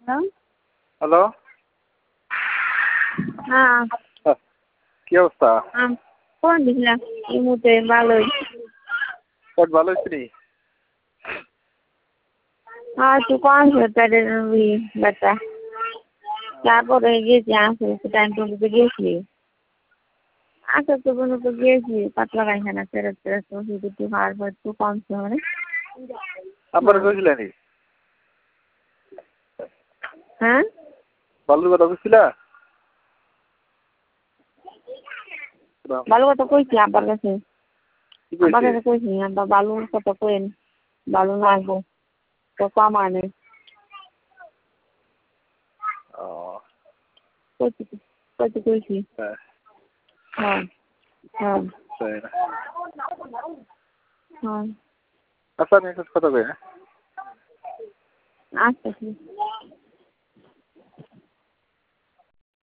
Hello. হ্যাঁ। কি অবস্থা? ফোন দিছিলাম এই মুহূর্তে ভালোই। পেট ভালো হয়েছে নি? একটু কম পেটের ব্যথা। তারপরে গেছি আসতে টাইম টুকুতে গেছি। আসতে তো গেছি পাতলা পায়খানা ফেরত ওষুধ একটু খাওয়ার পর একটু কমছে মানে। আবার কইছিলেন? হ্যাঁ? বালুর কথা কইছিলা? বালুর কথা কইছি আব্বার কাছে। কি আব্বার কইছে? কাছে কইছি আব্বা বালুর কথা কইন। বালু না আসবো তো কমানে। ও কইছি। হ্যাঁ। হ্যাঁ হ্যাঁ তাই না? হ্যাঁ আচ্ছা আমি একটা কথা কই, হ্যাঁ? আচ্ছা ঠিক।